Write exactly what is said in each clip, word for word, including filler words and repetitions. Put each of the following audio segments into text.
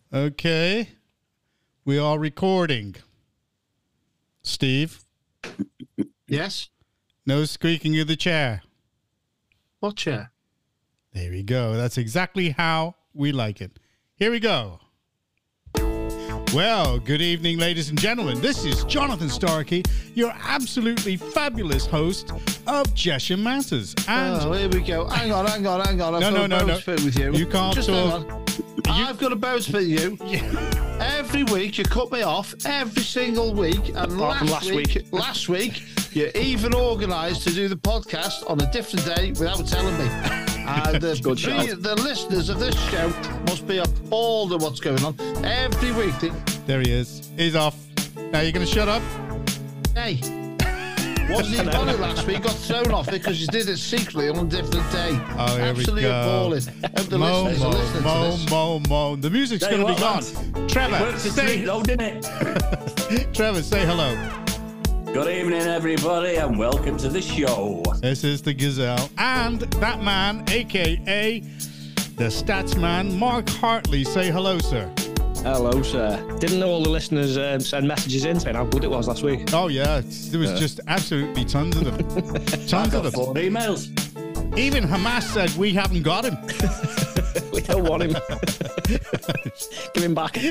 Okay. We are recording. Steve? Yes? No squeaking of the chair. What chair? There we go. That's exactly how we like it. Here we go. Well, good evening, ladies and gentlemen. This is Jonathan Starkey, your absolutely fabulous host of Jesham Matters. And oh, here we go. Hang on, hang on, hang on. I've no, got no, a no, boat no. fit with you. You can't Just talk. hang on. I've got a boat fit with you. Yeah. Every week you cut me off, every single week. And last, last week, week. last week, you even organised to do the podcast on a different day without telling me. And the, Good pre- shout. the listeners of this show must be appalled at what's going on. Every week, they, There he is. He's off. Now you're going to shut up? hey, wasn't even on it last week, got thrown off it because you did it secretly on a different day. Oh, here Absolutely we go. appalling. Hope the Mo, listeners are mo, listening mo, to this. mo, mo. The music's Tell going you to be what, gone. lads, Trevor, it worked for say, three, though, didn't it? Trevor, say hello. Good evening, everybody, and welcome to the show. This is the Gazelle. And that man, a k a the stats man, Mark Hartley. Say hello, sir. Hello, sir. Didn't know all the listeners um, send messages in saying how good it was last week. Oh, yeah. It's, there was Yeah. just absolutely tons of them. I Tons of got four them. emails. Even Hamas said, we haven't got him. We don't want him. Give him back.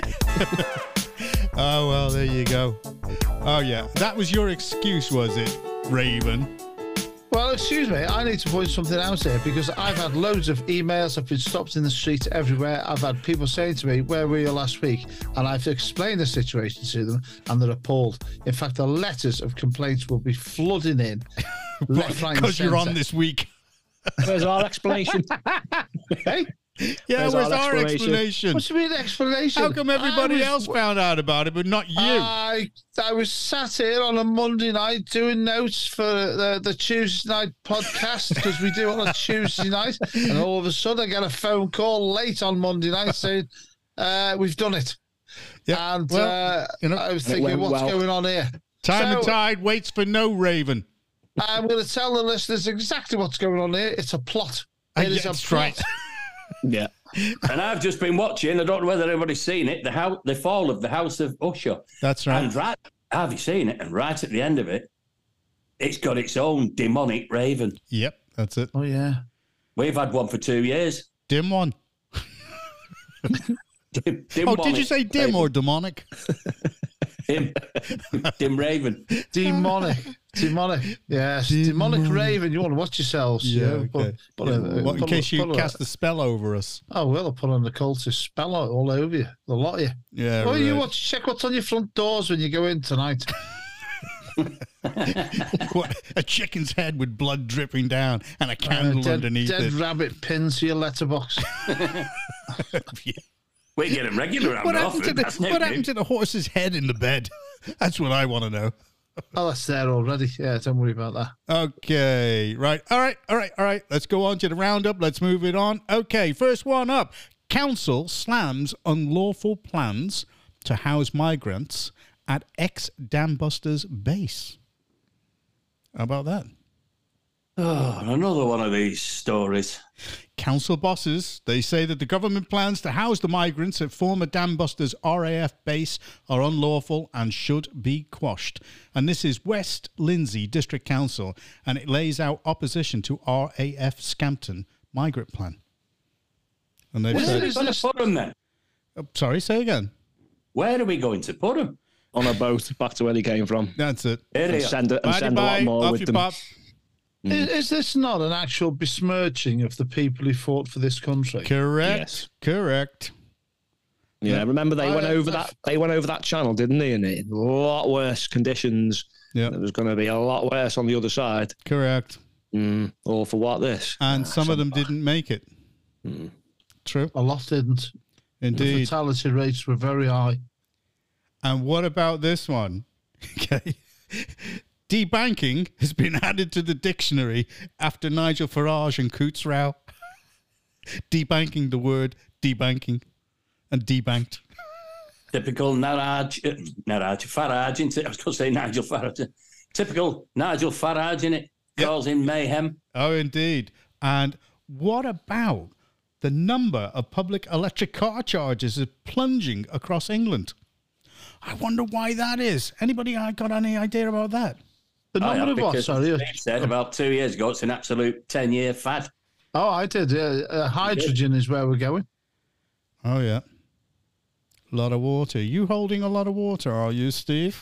Oh, well, there you go. Oh, yeah. That was your excuse, was it, Raven? Well, excuse me, I need to point something out here because I've had loads of emails. I've been stopped in the street everywhere. I've had people saying to me, where were you last week? And I've explained the situation to them and they're appalled. In fact, the letters of complaints will be flooding in. left, right, and Because you're on centre. this week. Where's our explanation? Hey, Yeah, Where's where's our our explanation? explanation? what's the mean explanation? How come everybody I was- else found out about it, but not you? I I was sat here on a Monday night doing notes for the, the Tuesday night podcast because we do it on a Tuesday night, and all of a sudden I get a phone call late on Monday night saying uh, we've done it. Yeah, And well, uh, you know, I was it thinking, went what's well. going on here? Time and So- tide waits for no Raven. I'm going to tell the listeners exactly what's going on here. It's a plot. Uh, It is yeah, a that's plot. right. Yeah. And I've just been watching, I don't know whether everybody's seen it, the house, the fall of the House of Usher. That's right. And right, have you seen it? And right at the end of it, it's got its own demonic raven. Yep, that's it. Oh, yeah. We've had one for two years. Dim one. Dim, Oh, did you say dim or demonic? Dim, dim raven. Demonic. Demonic. Yes. Demonic Demonic. Raven. You want to watch yourselves. Yeah, you know, okay. Put, put a, What, in put a- case you put a- cast the spell over us. Oh, well, I'll put on the cultist spell out all over you. The lot of you. Yeah, Well, you right. watch, check what's on your front doors when you go in tonight. What, a chicken's head with blood dripping down and a Uh, candle dead, underneath dead it. rabbit pins for your letterbox. We get them regular around What happened, to Norfolk. the, That's no what new. happened to the horse's head in the bed? That's what I want to know. Oh, that's there already. Yeah, don't worry about that. Okay, right. All right, all right, all right. Let's go on to the roundup. Let's move it on. Okay, first one up. Council slams unlawful plans to house migrants at ex-Dambusters base. How about that? Oh, another one of these stories. Council bosses, they say that the government plans to house the migrants at former Dambusters R A F base are unlawful and should be quashed. And this is West Lindsey District Council, and it lays out opposition to R A F Scampton migrant plan. And they've Where are said, we going to put them then? oh, sorry, say again. Where are we going to put them? On a boat back to where he came from. That's it. Here And they are. send, a, and Bye send a lot bye. more Off with you them. pop. Is, is this not an actual besmirching of the people who fought for this country? Correct. Yes. Correct. Yeah, remember they I- went over I- that. They went over that channel, didn't they? And in a lot worse conditions. Yeah. It was going to be a lot worse on the other side. Correct. Mm. Or for what this? And some of them didn't make it. Mm. True. A lot didn't. The Indeed. fatality rates were very high. And what about this one? Okay. Debanking has been added to the dictionary after Nigel Farage and Coots row. Debanking, the word debanking and debanked. Typical Naraj, uh, Naraj, Farage, isn't it? I was going to say Nigel Farage. Typical Nigel Farage, in it, Yep. causing mayhem. Oh, indeed. And what about the number of public electric car chargers is plunging across England. I wonder why that is. Anybody got any idea about that? The Oh, number yeah, of what? because Sorry. Steve said about two years ago, it's an absolute ten-year fad. Oh, I did. Yeah. Uh, hydrogen is where we're going. Oh, yeah. A lot of water. You holding a lot of water, are you, Steve?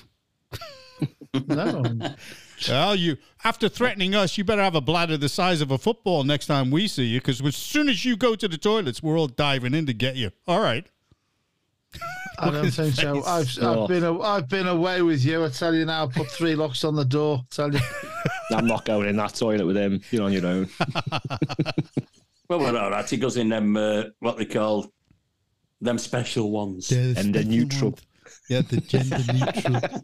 No. Well, you after threatening us, you better have a bladder the size of a football next time we see you, because as soon as you go to the toilets, we're all diving in to get you. All right. I don't think so. I've Oh. I've been a, I've been away with you. I tell you now. I put three locks on the door. I tell you. I'm not going in that toilet with him. You're on your own. Well, we're all right. He goes in them, uh, what they call them special ones. And the neutral. Yeah, the gender neutral.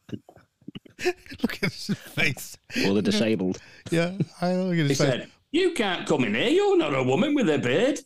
Look at his face. Or the disabled. Yeah, I look at his He face. said, "You can't come in here. You're not a woman with a beard."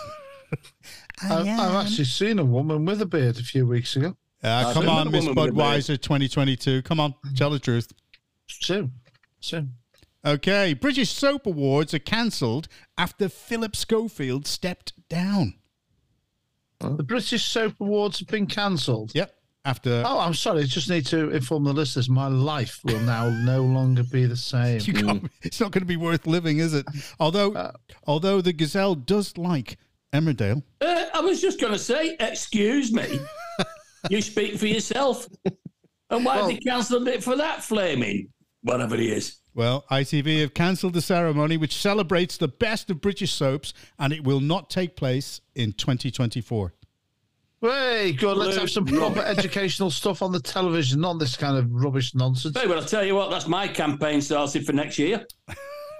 I've, I've actually seen a woman with a beard a few weeks ago. Uh, I come remember on, the Miss woman with the beard. Budweiser twenty twenty-two. Come on, tell the truth. Soon, soon. Okay, British Soap Awards are cancelled after Philip Schofield stepped down. The British Soap Awards have been cancelled. Yep, after... Oh, I'm sorry. I just need to inform the listeners. My life will now no longer be the same. You can't, it's not going to be worth living, is it? Although, Uh, although the Gazelle does like Emmerdale. Uh, I was just going to say, excuse me. You speak for yourself. And why Well- have they cancelled it for that flaming, whatever he is? Well, I T V have cancelled the ceremony, which celebrates the best of British soaps, and it will not take place in twenty twenty-four. Hey, good. Let's have some proper educational stuff on the television, not this kind of rubbish nonsense. Hey, well, I'll tell you what, that's my campaign started for next year. Of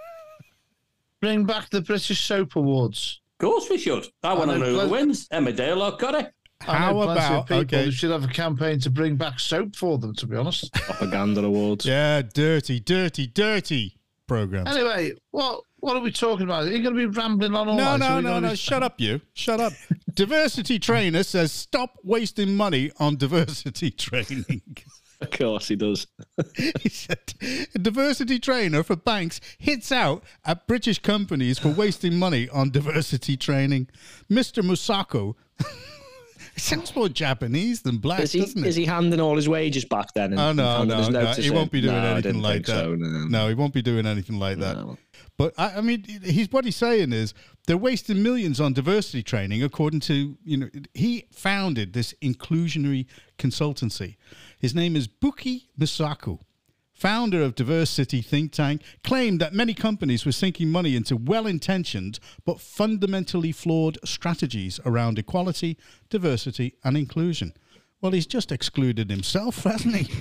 Bring back the British Soap Awards. course we should. I want to know know who plenty- wins, Emmerdale or Corrie. I How know plenty of about... people Okay. who should have a campaign to bring back soap for them, to be honest. Propaganda awards. Yeah, dirty, dirty, dirty programs. Anyway, what what are we talking about? Are you going to be rambling on all No, night? Are no, we no, gonna no. be- Shut up, you. Shut up. Diversity trainer says stop wasting money on diversity training. Of course he does. He said a diversity trainer for banks hits out at British companies for wasting money on diversity training. Mister Musako. It sounds more Japanese than black, Is he, doesn't it? is he handing all his wages back then? And Oh, no, handing no, his no. notice He won't in? be doing No, I anything didn't like think that. so, no. No, he won't be doing anything like that. No. But I, I mean, he's what he's saying is they're wasting millions on diversity training. According to you know, he founded this inclusionary consultancy. His name is Buki Misako, founder of Diversity Think Tank, claimed that many companies were sinking money into well-intentioned but fundamentally flawed strategies around equality, diversity, and inclusion. Well, he's just excluded himself, hasn't he?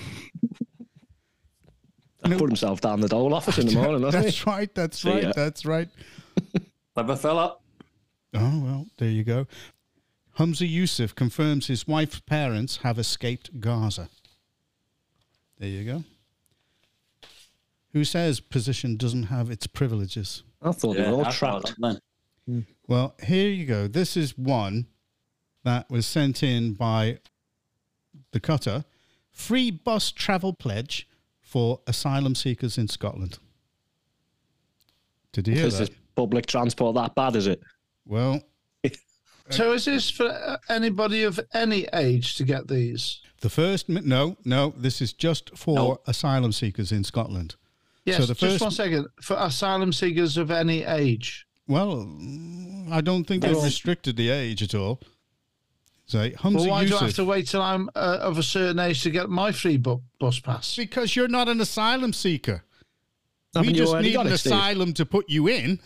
Put himself down the dole office in the morning, hasn't he? That's right. That's See right. ya. That's right. Clever fella. Oh, well, there you go. Humza Yusuf confirms his wife's parents have escaped Gaza. There you go. Who says position doesn't have its privileges? I thought they were all I thought trapped. that then. Well, here you go. This is one that was sent in by the Qatar. Free bus travel pledge for asylum seekers in Scotland. Did you hear Is that? this public transport that bad, is it? Well, So is this for uh, anybody of any age to get these? the first... mi- No, no, this is just for No. asylum seekers in Scotland. Yes, So the just first- one second. For asylum seekers of any age. Well, I don't think they've Well- restricted the age at all. So, Well, Humza why do I have Yusuf... to wait till I'm uh, of a certain age to get my free bu- bus pass? Because you're not an asylum seeker. Haven't we you just already need got an it, Steve? asylum to put you in.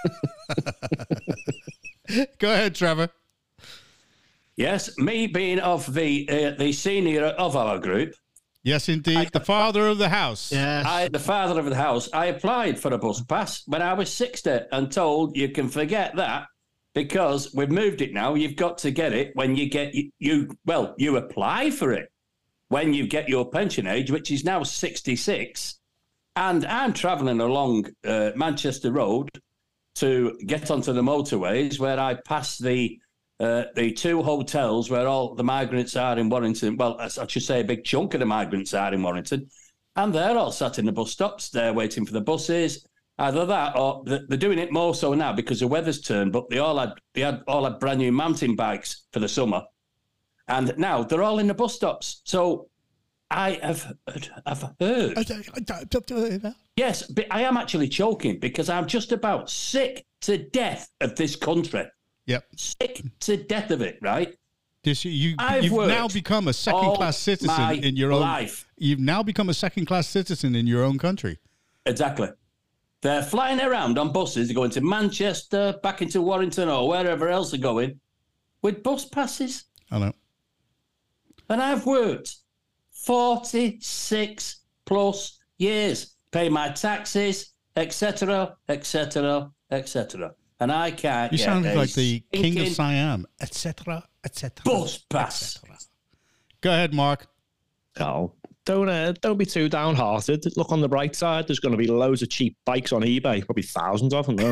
Go ahead, Trevor. Yes, me being of the uh, the senior of our group, Yes, indeed. The father of the house. Yes. I, the father of the house, I applied for a bus pass when I was sixty and told you can forget that because we've moved it now. You've got to get it when you get you, you well, you apply for it when you get your pension age, which is now sixty-six. And I'm travelling along uh, Manchester Road to get onto the motorways where I pass the uh, the two hotels where all the migrants are in Warrington. Well, I I should say a big chunk of the migrants are in Warrington. And they're all sat in the bus stops. They're waiting for the buses. Either that, or they're doing it more so now because the weather's turned. But they all had they had all had brand new mountain bikes for the summer, and now they're all in the bus stops. So I have heard, I've heard. Yes, but I am actually choking because I'm just about sick to death of this country. Yep. Sick to death of it, right? This, you, I've you've worked now become a second-class all citizen my in your own life. You've now become a second-class citizen in your own country. Exactly. They're flying around on buses. They're going to Manchester, back into Warrington, or wherever else they're going, with bus passes. I know. And I've worked forty-six plus years, pay my taxes, et cetera, et cetera, et cetera. And I can't You get sound a like the king of stinking Siam, et cetera, et cetera. bus pass. et cetera. Go ahead, Mark. Oh, don't uh, don't be too downhearted. Look on the bright side. There's going to be loads of cheap bikes on eBay. Probably thousands of them, though.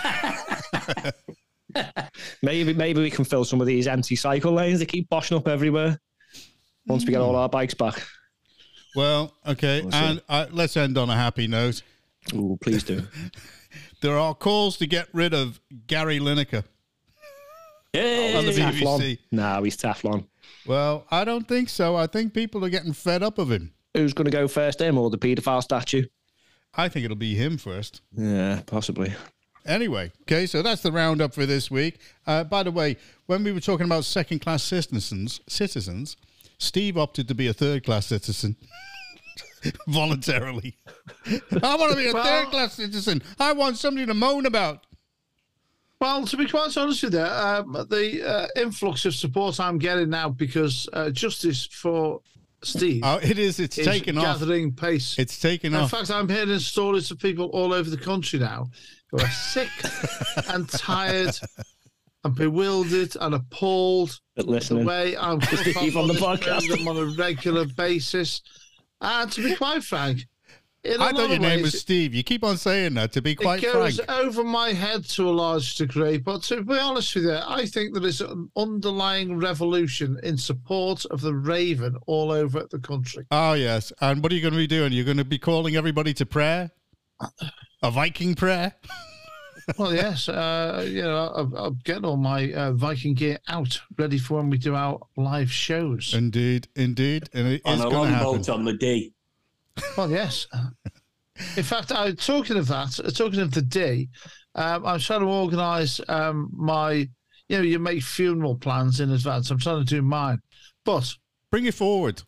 maybe maybe we can fill some of these empty cycle lanes. They keep boshing up everywhere. Once we get all our bikes back. Well, okay, We'll and uh, let's end on a happy note. Ooh, please do. There are calls to get rid of Gary Lineker Hey. on the B B Teflon. C. Nah, he's Teflon. Well, I don't think so. I think people are getting fed up of him. Who's going to go first, him or the paedophile statue? I think it'll be him first. Yeah, possibly. Anyway, okay, so that's the roundup for this week. Uh, by the way, when we were talking about second-class citizens, citizens, Steve opted to be a third-class citizen voluntarily. I want to be a Well- third-class citizen. I want somebody to moan about. Well, to be quite honest with you, um, the uh, influx of support I'm getting now because uh, justice for Steve Oh, it is. It's is taken off. gathering pace. It's taken In off. fact, I'm hearing stories of people all over the country now who are sick and tired and bewildered and appalled But the listening. way I'm put Steve on the podcast. them on a regular basis. And to be quite frank, in a I lot thought your of name ways, was Steve. You keep on saying that, to be quite it goes frank. over my head to a large degree, but to be honest with you, I think there is an underlying revolution in support of the Raven all over the country. Oh, yes. And what are you going to be doing? You're going to be calling everybody to prayer? A Viking prayer? Well, yes, uh, you know, I'm, I'm getting all my uh, Viking gear out, ready for when we do our live shows. Indeed, indeed. And it On is a going to long happen. boat on the D. Well, yes. In fact, I talking of that, uh, talking of the D, um, I'm trying to organise um, my, you know, you make funeral plans in advance. I'm trying to do mine, but Bring it forward.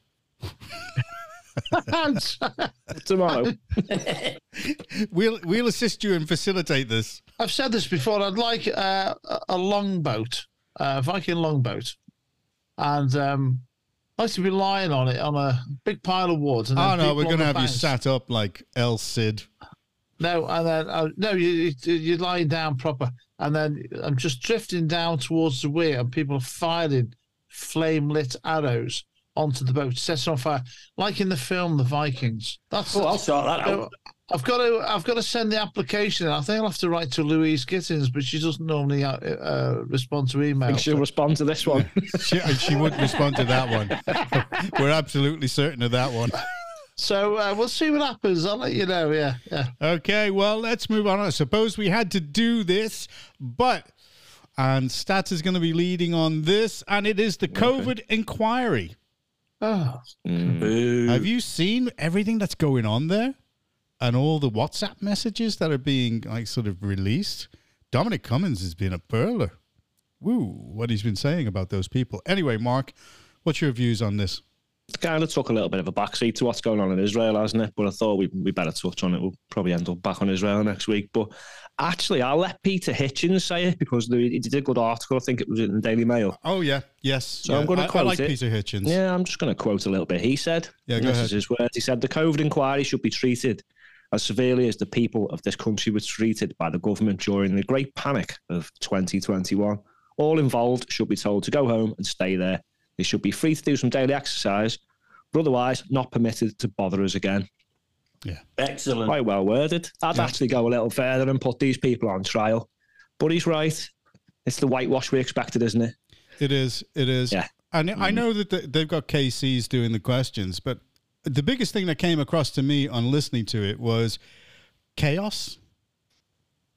Tomorrow. We'll we'll assist you and facilitate this. I've said this before. I'd like uh, a- a longboat, a Viking longboat, and um, I'd like to be lying on it on a big pile of wood. And then Oh, no, people we're on going to the have you banks. sat up like El Cid. No, and then uh, no, you, you you're lying down proper, and then I'm just drifting down towards the weir, and people are firing flame lit arrows onto the boat, set it on fire, like in the film The Vikings. That's Oh, I'll sort that So, out. I've got to I've got to send the application in. I think I'll have to write to Louise Gittins, but she doesn't normally uh, uh, respond to I emails. think she'll respond to this one. She, she wouldn't respond to that one. We're absolutely certain of that one. So uh, we'll see what happens. I'll let you know. Yeah, yeah. Okay, well, let's move on. I suppose we had to do this, but, and Stats is going to be leading on this, and it is the COVID inquiry. Oh, Boo. Have you seen everything that's going on there? And all the WhatsApp messages that are being, like, sort of released? Dominic Cummings has been a burler. Woo, what he's been saying about those people. Anyway, Mark, what's your views on this? It's kind of took a little bit of a backseat to what's going on in Israel, hasn't it? But I thought we we better touch on it. We'll probably end up back on Israel next week. But actually, I'll let Peter Hitchens say it because he did a good article. I think it was in the Daily Mail. Oh, yeah, yes. So yeah. I'm gonna I, I quote like it. Peter Hitchens. Yeah, I'm just going to quote a little bit. He said, Yeah, go this ahead. is his words. He said, the COVID inquiry should be treated as severely as the people of this country were treated by the government during the great panic of twenty twenty-one. All involved should be told to go home and stay there. They should be free to do some daily exercise, but otherwise not permitted to bother us again. Yeah. Excellent. Quite well worded. I'd Yeah. actually go a little further and put these people on trial. But he's right. It's the whitewash we expected, isn't it? It is. It is. Yeah. And I know that the, they've got K Cs doing the questions, but the biggest thing that came across to me on listening to it was chaos.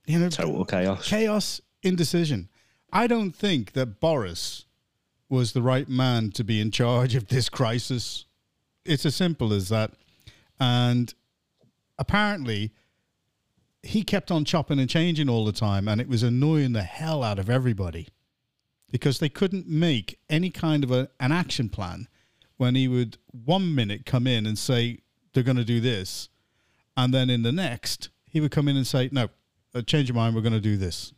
You know, Total chaos. Chaos, indecision. I don't think that Boris was the right man to be in charge of this crisis. It's as simple as that. And apparently, he kept on chopping and changing all the time, and it was annoying the hell out of everybody because they couldn't make any kind of a, an action plan when he would one minute come in and say, they're going to do this. And then in the next, he would come in and say, no, change your mind, we're going to do this.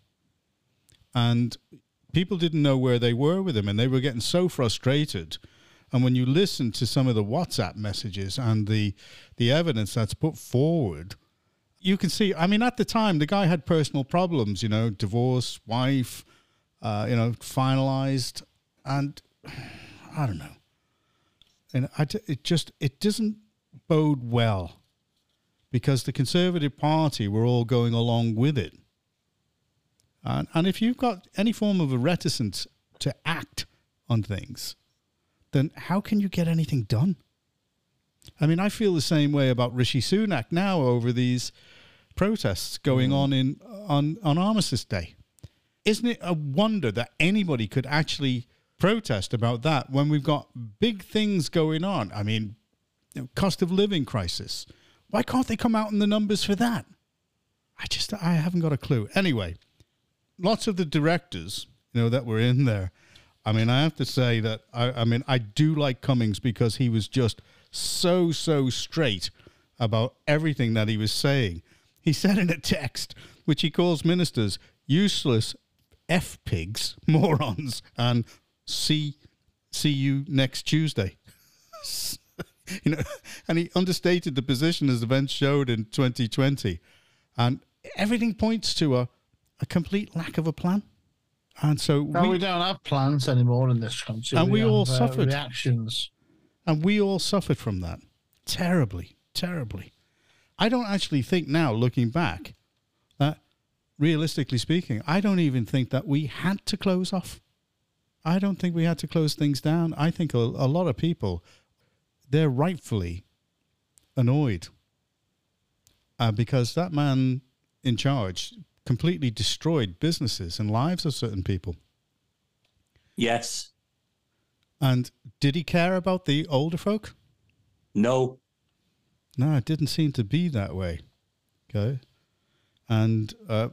And people didn't know where they were with him, and they were getting so frustrated. And when you listen to some of the WhatsApp messages and the the evidence that's put forward, you can see, I mean, at the time, the guy had personal problems, you know, divorce, wife, uh, you know, finalized. And I don't know. And I, it just, it doesn't bode well because the Conservative Party were all going along with it. And, and if you've got any form of a reticence to act on things, then how can you get anything done? I mean, I feel the same way about Rishi Sunak now over these protests going mm. on in on, on Armistice Day. Isn't it a wonder that anybody could actually protest about that when we've got big things going on? I mean, you know, cost of living crisis. Why can't they come out in the numbers for that? I just, I haven't got a clue. Anyway, lots of the directors, you know, that were in there, I mean, I have to say that, I, I mean, I do like Cummings because he was just so, so straight about everything that he was saying. He said in a text, which he calls ministers useless F-pigs, morons, and see, see you next Tuesday. You know, and he understated the position as events showed in twenty twenty. And everything points to a, a complete lack of a plan. And so no, we, we don't have plans anymore in this country. And we, we all have, suffered. Uh, reactions. And we all suffered from that. Terribly, terribly. I don't actually think now, looking back, that realistically speaking, I don't even think that we had to close off. I don't think we had to close things down. I think a, a lot of people, they're rightfully annoyed uh, because that man in charge completely destroyed businesses and lives of certain people. Yes. And did he care about the older folk? No. No, it didn't seem to be that way. Okay. And uh,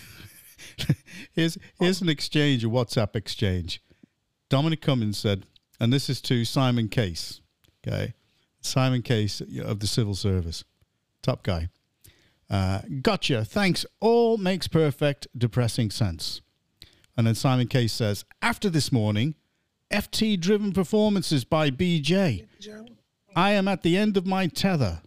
here's, here's an exchange, a WhatsApp exchange. Dominic Cummings said, and this is to Simon Case, okay? Simon Case of the Civil Service, top guy. Uh, gotcha. Thanks. All makes perfect, depressing sense. And then Simon Case says, after this morning, F T-driven performances by B J. I am at the end of my tether.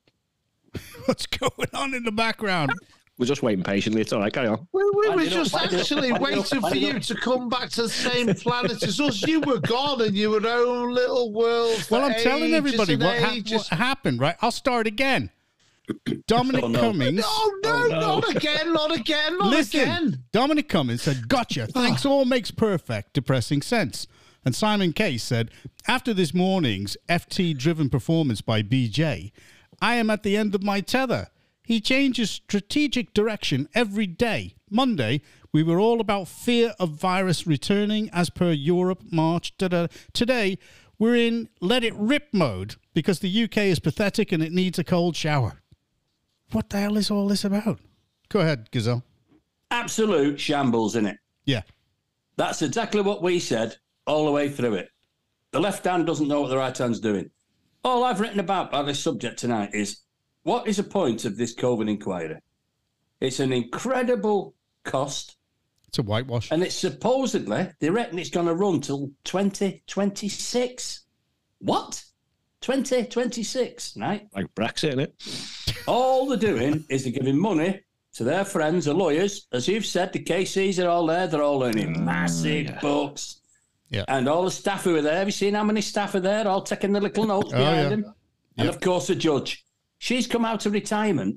What's going on in the background? We're just waiting patiently. It's all right. Carry on. We, we were just actually waiting for you to come back to the same planet as us. You were gone and you were your own little world. Well, I'm telling everybody what, ha- what happened, right? I'll start again. Dominic oh, no. Cummings. Oh, no, oh, no, not again, not again, not Listen, again. Dominic Cummings said, gotcha. Thanks, all makes perfect, depressing sense. And Simon Case said, after this morning's F T-driven performance by B J, I am at the end of my tether. He changes strategic direction every day. Monday, we were all about fear of virus returning as per Europe, March. Da-da. Today, we're in let it rip mode because the U K is pathetic and it needs a cold shower. What the hell is all this about? Go ahead, Gazelle. Absolute shambles, innit? Yeah. That's exactly what we said all the way through it. The left hand doesn't know what the right hand's doing. All I've written about by this subject tonight is, what is the point of this COVID inquiry? It's an incredible cost. It's a whitewash. And it's supposedly, they reckon it's going to run till twenty twenty-six. What? twenty twenty-six, right? Like Brexit, innit? All they're doing is they're giving money to their friends, the lawyers. As you've said, the K Cs are all there. They're all earning uh, massive yeah. bucks. Yeah. And all the staff who are there, have you seen how many staff are there, all taking the little notes oh, behind yeah. them? And, yep. of course, the judge. She's come out of retirement.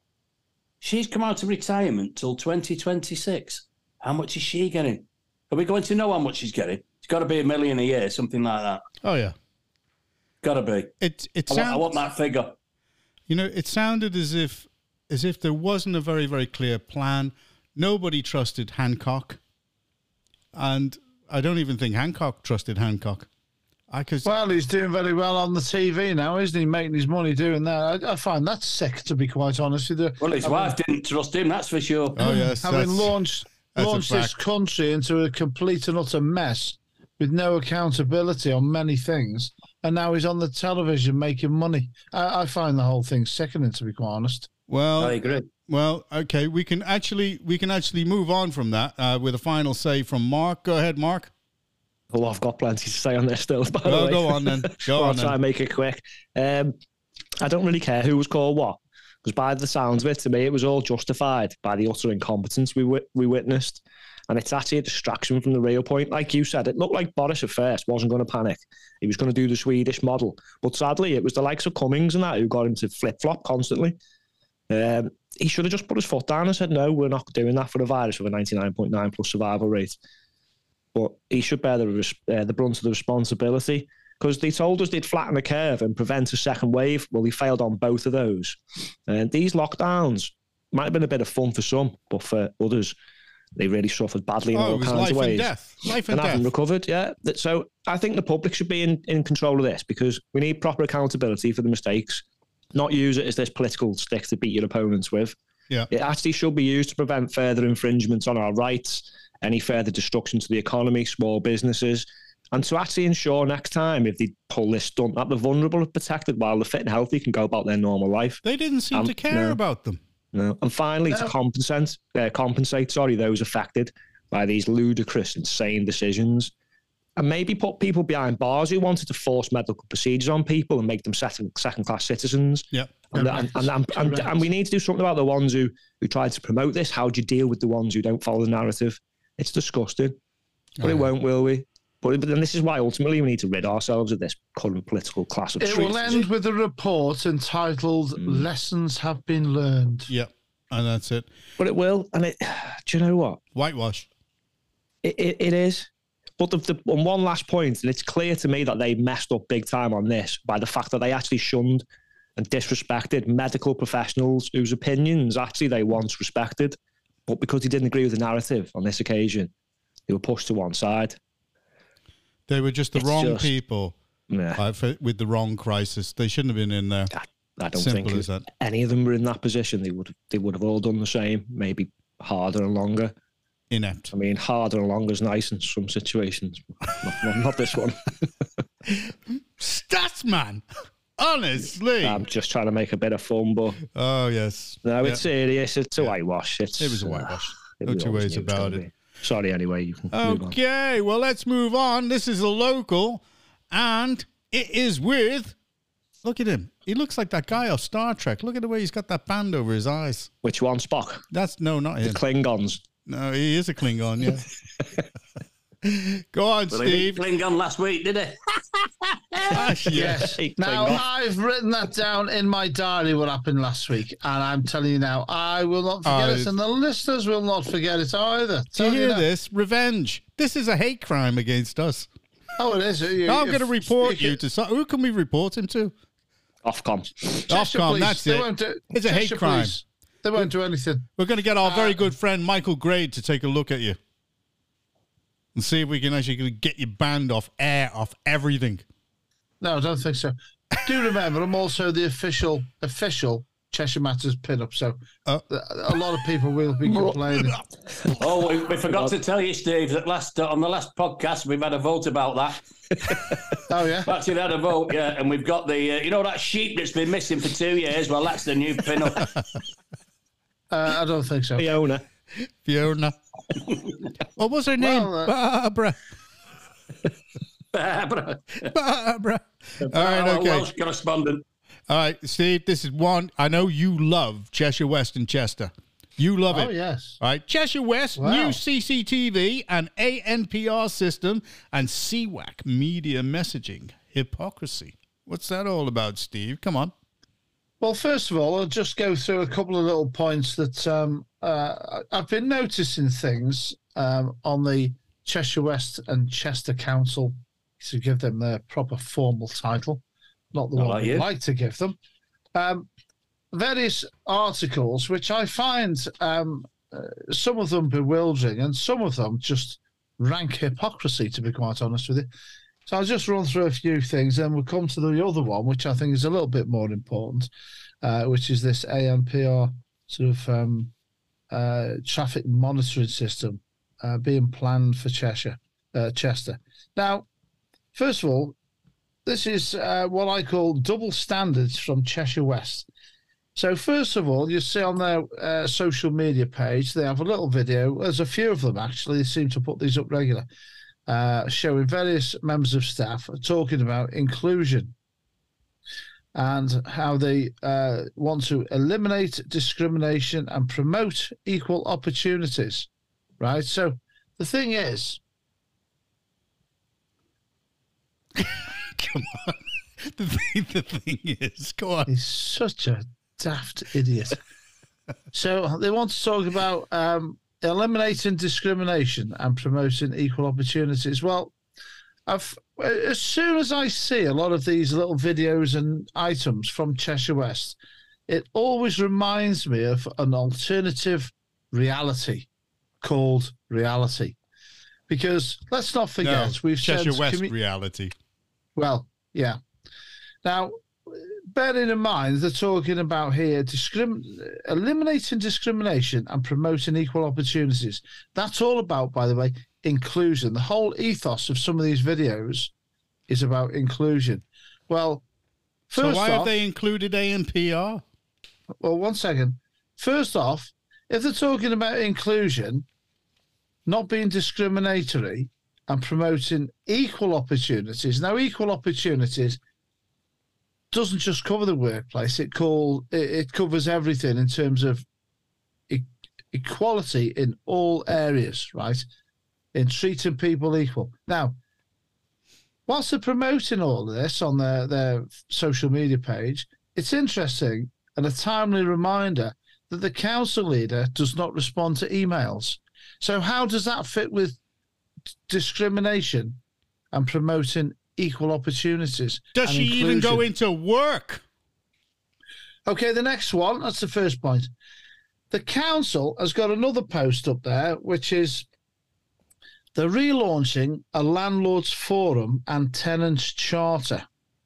She's come out of retirement till twenty twenty-six. How much is she getting? Are we going to know how much she's getting? It's got to be a million a year, something like that. Oh, yeah. Got to be. It, it I, sounds, want, I want that figure. You know, it sounded as if as if there wasn't a very, very clear plan. Nobody trusted Hancock. And I don't even think Hancock trusted Hancock. I could... Well, he's doing very well on the T V now, isn't he? Making his money doing that. I, I find that sick, to be quite honest with you. Well, his I wife mean, didn't trust him, that's for sure. Oh, yes. having launched that's launched this country into a complete and utter mess with no accountability on many things, and now he's on the television making money. I, I find the whole thing sickening, to be quite honest. Well, I agree. Well, okay, we can actually we can actually move on from that uh, with a final say from Mark. Go ahead, Mark. Oh, I've got plenty to say on this still. By well, the way. go on then. Go I'll on. try then. and make it quick. Um, I don't really care who was called what, because by the sounds of it, to me, it was all justified by the utter incompetence we w- we witnessed, and it's actually a distraction from the real point. Like you said, it looked like Boris at first wasn't going to panic. He was going to do the Swedish model, but sadly, it was the likes of Cummings and that who got him to flip flop constantly. Um, he should have just put his foot down and said, no, we're not doing that for a virus with a ninety-nine point nine plus survival rate. But he should bear the, uh, the brunt of the responsibility, because they told us they'd flatten the curve and prevent a second wave. Well, he failed on both of those. And these lockdowns might have been a bit of fun for some, but for others, they really suffered badly in Oh, all it was kinds life of ways. and death. Life and, and haven't death. recovered, yeah. So I think the public should be in, in control of this, because we need proper accountability for the mistakes, not use it as this political stick to beat your opponents with. Yeah. It actually should be used to prevent further infringements on our rights, any further destruction to the economy, small businesses, and to actually ensure next time, if they pull this stunt, that the vulnerable are protected while the fit and healthy can go about their normal life. They didn't seem Um, to care no. about them. No. And finally, No. to compensate, uh, compensate, sorry, those affected by these ludicrous, insane decisions, and maybe put people behind bars who wanted to force medical procedures on people and make them second, second-class citizens. Yeah. And, and, and, and, and, and we need to do something about the ones who, who tried to promote this. How do you deal with the ones who don't follow the narrative? It's disgusting. But it won't, will we? But, but then this is why ultimately we need to rid ourselves of this current political class of It will traitors. end with a report entitled "Lessons Have Been Learned." Yeah. And that's it. But it will. And it, do you know what? Whitewash. It, it, it is. But the, the, on one last point, and it's clear to me that they messed up big time on this by the fact that they actually shunned and disrespected medical professionals whose opinions actually they once respected. But because they didn't agree with the narrative on this occasion, they were pushed to one side. They were just the It's wrong just- people Yeah. uh, for, with the wrong crisis. They shouldn't have been in there. I, I don't Simple think as that. any of them were in that position. They would they would have all done the same, maybe harder and longer. Inept. I mean, harder and longer is nice in some situations, but not, not, not this one. Statsman. Honestly. I'm just trying to make a bit of fun, but oh, yes. no, Yeah. it's serious. It's a whitewash. It's, It was a whitewash. uh, No we two always ways knew was about gonna it. be. Sorry, anyway. You can move on. Okay, well, let's move on. This is a local, and it is with. Look at him. He looks like that guy off Star Trek. Look at the way he's got that band over his eyes. Which one, Spock? That's no, not The him. Klingons. No, he is a Klingon. Yeah. Go on, Well, he Steve. didn't Klingon last week, did he? Ah, yeah. Yes. Hey, Now, Klingon. I've written that down in my diary what happened last week, and I'm telling you now, I will not forget Oh, it, and the listeners will not forget it either. Do you Tell hear now. this? Revenge. This is a hate crime against us. Oh, it is. You- I'm if- going to report if you to. So- who can we report him to? Ofcom. Cheshire Ofcom. Police, That's they it. won't do- It's a hate Cheshire crime. Police, They won't do anything. We're going to get our Uh, very good friend Michael Grade to take a look at you and see if we can actually get you banned off air, off everything. No, I don't think so. Do remember, I'm also the official, official Cheshire Matters pin-up, so Oh. a lot of people will be complaining. Oh, we, we forgot to tell you, Steve, that last uh, on the last podcast we've had a vote about that. Oh, yeah? We've actually had a vote, yeah, and we've got the uh, you know that sheep that's been missing for two years. Well, that's the new pin-up. Uh, I don't think so. Fiona. Fiona. What was her name? Well, uh, Barbara. Barbara, Barbara. All right, our okay. Welsh correspondent. All right, Steve, this is one. I know you love Cheshire West and Chester. You love Oh, it. yes. All right, Cheshire West, Wow. new C C T V and A N P R system, and C WAC media messaging. Hypocrisy. What's that all about, Steve? Come on. Well, first of all, I'll just go through a couple of little points that um, uh, I've been noticing things um, on the Cheshire West and Chester Council to give them their proper formal title, not the Not one like we'd you. like to give them. Um, various articles, which I find um, uh, some of them bewildering and some of them just rank hypocrisy, to be quite honest with you. So I'll just run through a few things, and we'll come to the other one, which I think is a little bit more important, uh, which is this A N P R sort of um, uh, traffic monitoring system uh, being planned for Cheshire, uh, Chester. Now, first of all, this is uh, what I call double standards from Cheshire West. So first of all, you see on their uh, social media page, they have a little video. There's a few of them, actually. They seem to put these up regular. Uh, showing various members of staff talking about inclusion and how they uh, want to eliminate discrimination and promote equal opportunities, right? So the thing is... Come on. The thing, the thing is, go on. He's such a daft idiot. So they want to talk about... Um, eliminating discrimination and promoting equal opportunities. Well, I've, as soon as I see a lot of these little videos and items from Cheshire West, it always reminds me of an alternative reality called reality. Because let's not forget, no, we've Cheshire said West commu- reality. Well, yeah. Now, bearing in mind, they're talking about here discrim- eliminating discrimination and promoting equal opportunities. That's all about, by the way, inclusion. The whole ethos of some of these videos is about inclusion. Well, first so why off, have they included A N P R? Well, one second. First off, if they're talking about inclusion, not being discriminatory and promoting equal opportunities. Now, equal opportunities doesn't just cover the workplace. It call it, it covers everything in terms of e- equality in all areas, right? In treating people equal. Now, whilst they're promoting all of this on their, their social media page, it's interesting and a timely reminder that the council leader does not respond to emails. So how does that fit with discrimination and promoting equal opportunities? Does she inclusion? even go into work? Okay, the next one, that's the first point. The council has got another post up there, which is they're relaunching a landlords forum and tenants charter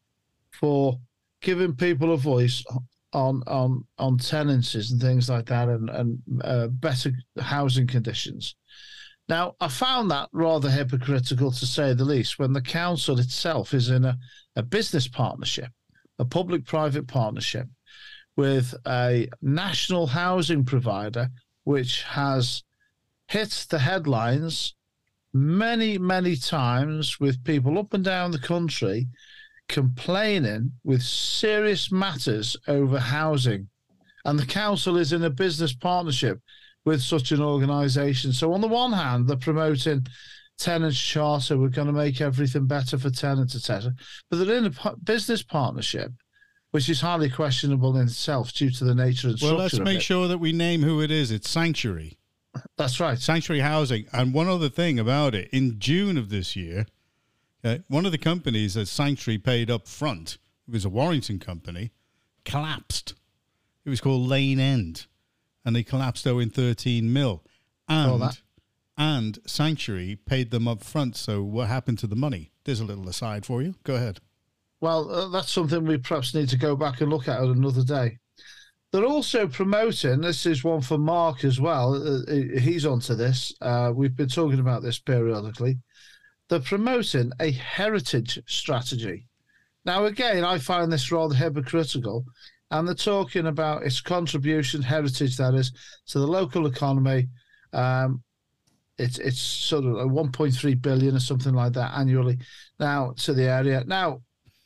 for giving people a voice on on on tenancies and things like that, and, and uh, better housing conditions. Now, I found that rather hypocritical, to say the least, when the council itself is in a, a business partnership, a public-private partnership with a national housing provider, which has hit the headlines many, many times with people up and down the country complaining with serious matters over housing. And the council is in a business partnership with such an organisation. So on the one hand, they're promoting tenants charter, we're going to make everything better for tenants, et cetera. But they're in a business partnership, which is highly questionable in itself due to the nature and well, structure let's of make it. sure that we name who it is. It's Sanctuary. That's right. Sanctuary Housing. And one other thing about it, in June of this year, uh, one of the companies that Sanctuary paid up front, it was a Warrington company, collapsed. It was called Lane End. And they collapsed owing thirteen mil. And, that. and Sanctuary paid them up front. So what happened to the money? There's a little aside for you. Go ahead. Well, uh, that's something we perhaps need to go back and look at another day. They're also promoting, this is one for Mark as well, uh, he's onto this, uh, we've been talking about this periodically. They're promoting a heritage strategy. Now, again, I find this rather hypocritical, and they're talking about its contribution, heritage that is, to the local economy. Um, it's it's sort of like one point three billion or something like that annually now to the area. Now,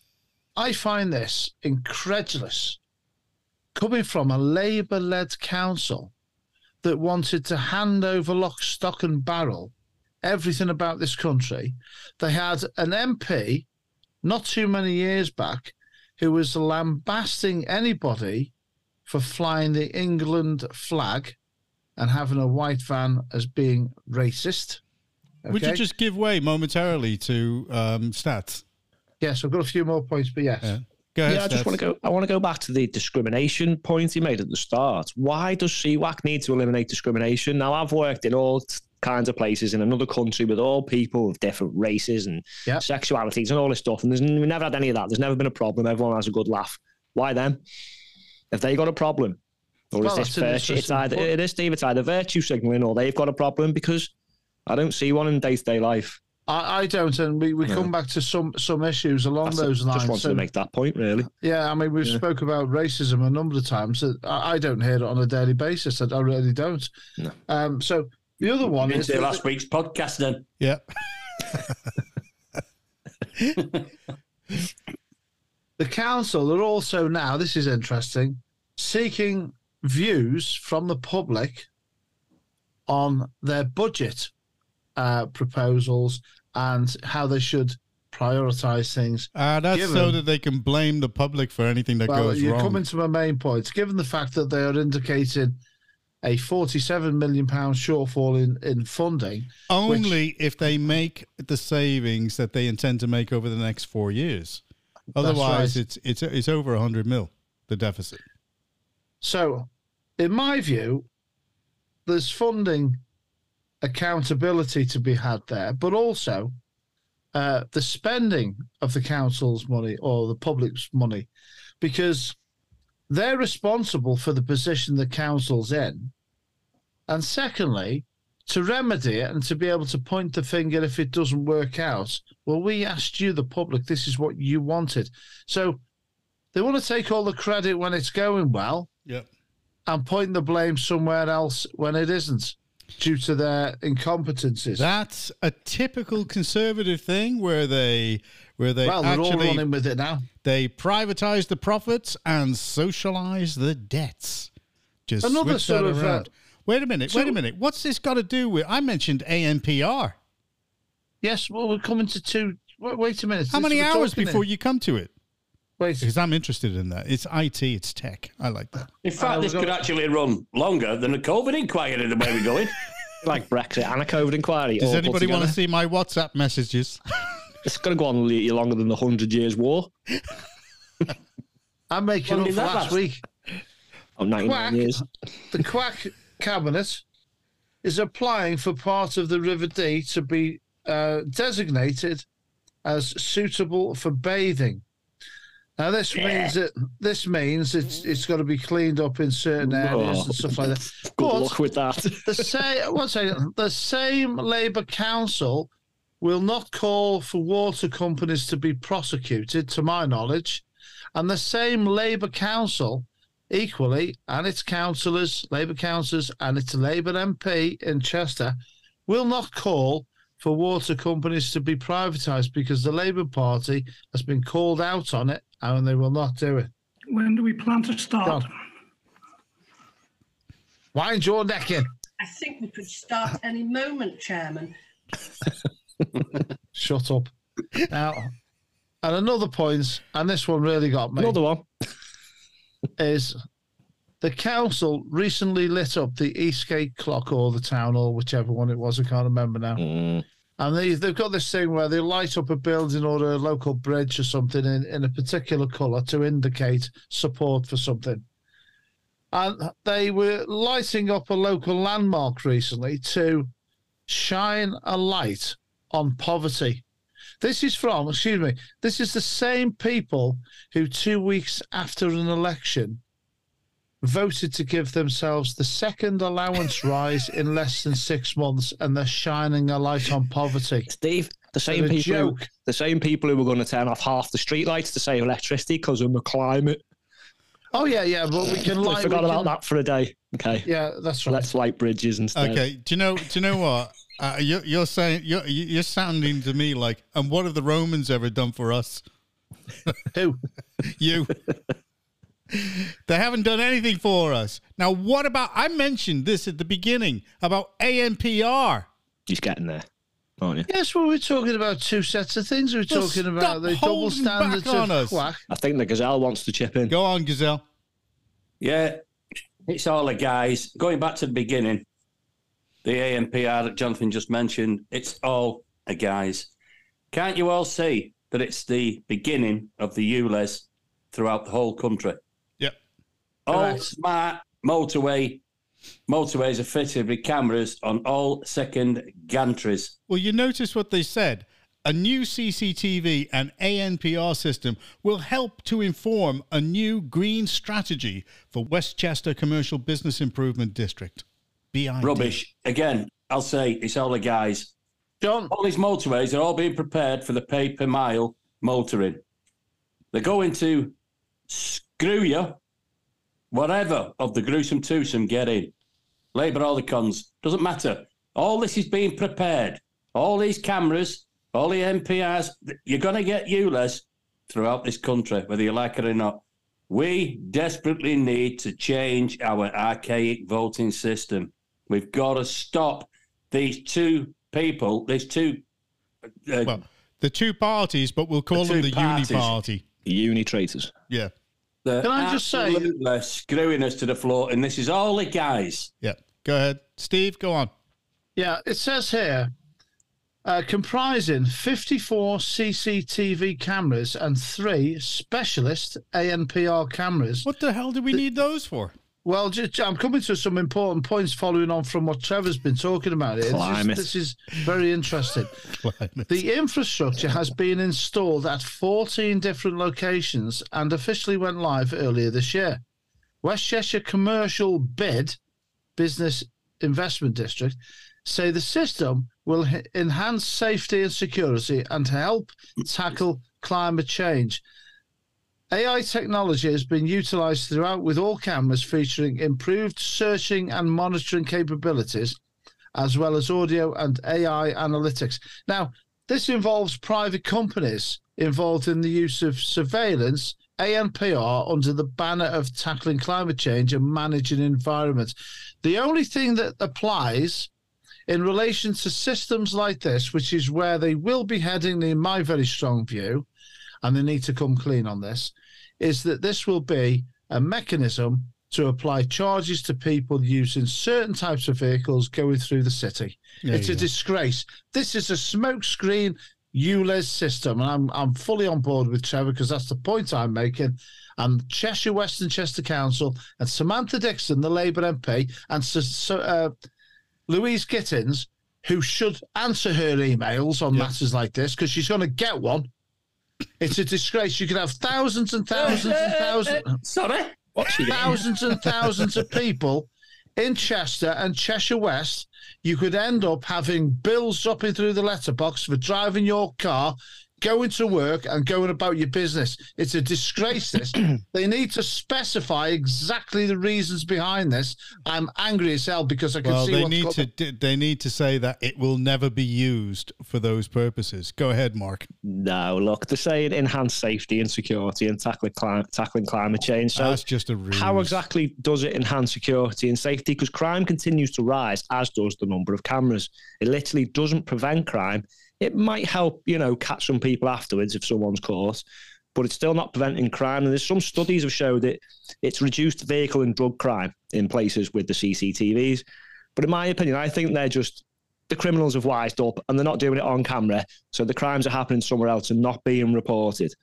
I find this incredulous coming from a Labour-led council that wanted to hand over lock, stock and barrel everything about this country. They had an M P not too many years back who was lambasting anybody for flying the England flag and having a white van as being racist. Okay? Would you just give way momentarily to um, stats? Yes, I've got a few more points, but yes. Yeah. Go ahead, yeah, I just Steph. want to go. I want to go back to the discrimination point he made at the start. Why does C WAC need to eliminate discrimination? Now, I've worked in all t- kinds of places in another country with all people of different races and Yep. sexualities and all this stuff, and there's we've never had any of that. There's never been a problem. Everyone has a good laugh. Why them? If they got a problem, or Well, is this that's an virtue? It's interesting either point. it is, Steve. It's either virtue signaling or they've got a problem, because I don't see one in day to day life. I, I don't, and we, we Yeah. come back to some some issues along That's those it. lines. Just wanted So, to make that point, really. yeah, I mean, we've Yeah. spoke about racism a number of times. That I, I don't hear it on a daily basis. I, I really don't. No. Um, so the other one Didn't is say that- last week's podcast then. Yeah. the council are also now, this is interesting, seeking views from the public on their budget uh, proposals and how they should prioritize things. Uh, that's Given- so that they can blame the public for anything that Well, goes you're wrong. coming to my main point. Given the fact that they are indicating a forty-seven million pounds shortfall in, in funding, Only if they make the savings that they intend to make over the next four years. Otherwise, right. it's it's it's over a hundred mil, the deficit. so in my view, there's funding accountability to be had there, but also uh, the spending of the council's money or the public's money, because they're responsible for the position the council's in. And secondly, to remedy it and to be able to point the finger if it doesn't work out. Well, we asked you, the public, this is what you wanted. So they want to take all the credit when it's going well Yep. and point the blame somewhere else when it isn't, due to their incompetencies. That's a typical conservative thing where they where they well, they're all actually running with it now. they privatize the profits and socialize the dets. Just Another switch that sort of, uh, around. wait a minute, wait a so- minute. What's this got to do with? I mentioned A N P R. Yes, well, we're coming to two. Wait, wait a minute. How This- many we're hours talking before in- you come to it? Wait, Because I'm interested in that. It's I T, it's tech. I like that. In fact, Uh, this we're could going- actually run longer than a COVID inquiry the way we're going. Like Brexit and a COVID inquiry. Does all put anybody want to together. see my WhatsApp messages? It's going to go on li- longer than the Hundred Years' War. I'm making When up did for that last last? week. Oh, ninety-nine Quack. years. The Quack Cabinet is applying for part of the River Dee to be uh, designated as suitable for bathing. Now, this means that this means it's it's got to be cleaned up in certain areas Oh. and stuff like that. Good But luck with that. the same, one second, the same Labour Council will not call for water companies to be prosecuted, to my knowledge, and the same Labour Council, equally, and its councillors, Labour councillors, and its Labour M P in Chester, will not call for water companies to be privatised because the Labour Party has been called out on it, and they will not do it. When do we plan to start? John. Wind your neck in. I think we could start any moment, Chairman. Shut up. Now, and another point, and this one really got me, Another one. is the council recently lit up the Eastgate clock or the town hall, whichever one it was, I can't remember now. Mm. And they, they've got this thing where they light up a building or a local bridge or something in, in a particular colour to indicate support for something. And they were lighting up a local landmark recently to shine a light on poverty. This is from, excuse me, this is the same people who two weeks after an election voted to give themselves the second allowance rise in less than six months, and they're shining a light on poverty. Steve, the same They're a people, who, joke. the same people who were going to turn off half the streetlights to save electricity because of the climate. Oh yeah, yeah, but we can I light. forgot we about can- that for a day. Okay, Yeah, that's right. let's light bridges instead. Okay. Do you know? Do you know what? Uh, you're, you're saying you're you're sounding to me like, and what have the Romans ever done for us? Who? You. They haven't done anything for us. Now, what about? I mentioned this at the beginning about A N P R. He's getting there, aren't you? Yes, well, we're talking about two sets of things. We're Well, talking stop about the double holding back standards on of us. Quack. I think the Gazelle wants to chip in. Go on, Gazelle. Yeah, it's all the guys. Going back to the beginning, the A N P R that Jonathan just mentioned, it's all a guys. Can't you all see that it's the beginning of the U L E Z throughout the whole country. Yep. All Correct. smart motorway motorways are fitted with cameras on all second gantries. Well, you notice what they said. A new C C T V and A N P R system will help to inform a new green strategy for Westchester Commercial Business Improvement District. B I D. Rubbish. Again, I'll say it's all the guys. John, All these motorways are all being prepared for the pay per mile motoring. They're going to screw you, whatever of the gruesome twosome get in. Labour or the cons, doesn't matter. All this is being prepared. All these cameras, all the N P Rs, you're going to get U L E Z throughout this country, whether you like it or not. We desperately need to change our archaic voting system. We've got to stop these two people, these two... Uh, Well, the two parties, but we'll call The them two the parties. uni party. Uni traitors. Yeah. they're Can I just say- absolutely screwing us to the floor, and this is all the guys. Yeah. Go ahead. Steve, go on. yeah, it says here, uh, comprising fifty-four C C T V cameras and three specialist A N P R cameras. What the hell do we need those for? Well, just, I'm coming to some important points following on from what Trevor's been talking about here. This is- Climate. This is very interesting. Climate. The infrastructure has been installed at fourteen different locations and officially went live earlier this year. West Cheshire Commercial Bid, Business Investment District, say the system will h- enhance safety and security and help tackle climate change. A I technology has been utilised throughout, with all cameras featuring improved searching and monitoring capabilities, as well as audio and A I analytics. Now, this involves private companies involved in the use of surveillance, A N P R, under the banner of tackling climate change and managing environment. The only thing that applies in relation to systems like this, which is where they will be heading, in my very strong view, and they need to come clean on this, is that this will be a mechanism to apply charges to people using certain types of vehicles going through the city. There It's you a go. disgrace. This is a smokescreen U L E Z system, and I'm I'm fully on board with Trevor because that's the point I'm making. And Cheshire West and Chester Council and Samantha Dixon, the Labour M P, and so, so, uh, Louise Gittins, who should answer her emails on Yeah. matters like this because she's going to get one. It's a disgrace. You could have thousands and thousands and thousands, Sorry? What's he getting? thousands and thousands of people in Chester and Cheshire West. You could end up having bills dropping through the letterbox for driving your car, going to work and going about your business. It's a disgrace, this. They need to specify exactly the reasons behind this. I'm angry as hell because I can Well, see they what's need got- to d- they need to say that it will never be used for those purposes. Go ahead, Mark. No, look, they're saying enhance safety and security and tackling, cli- tackling climate change. So That's just a ruse. how exactly does it enhance security and safety? Because crime continues to rise, as does the number of cameras. It literally doesn't prevent crime. It might help, you know, catch some people afterwards if someone's caught, but it's still not preventing crime. And there's some studies have showed that it's reduced vehicle and drug crime in places with the C C T Vs. But in my opinion, I think they're just, the criminals have wised up and they're not doing it on camera. So the crimes are happening somewhere else and not being reported.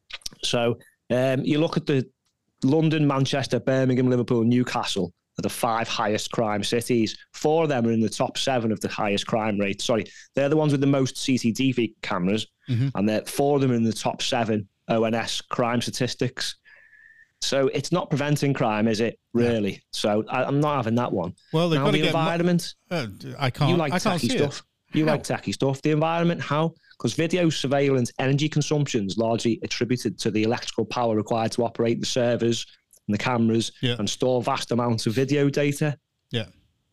So um, you look at the London, Manchester, Birmingham, Liverpool, Newcastle are the five highest crime cities. Four of them are in the top seven of the highest crime rates. Sorry, they're the ones with the most C C T V cameras, Mm-hmm. and they're four of them are in the top seven O N S crime statistics. So it's not preventing crime, is it? Really? So I, I'm not having that one. Well, they've now, got to the get mo- environment. Uh, I can't. You like I can't tacky see stuff. it. You How? like tacky stuff. The environment, how? Because video surveillance energy consumption is largely attributed to the electrical power required to operate the servers and the cameras Yeah. and store vast amounts of video data. Yeah.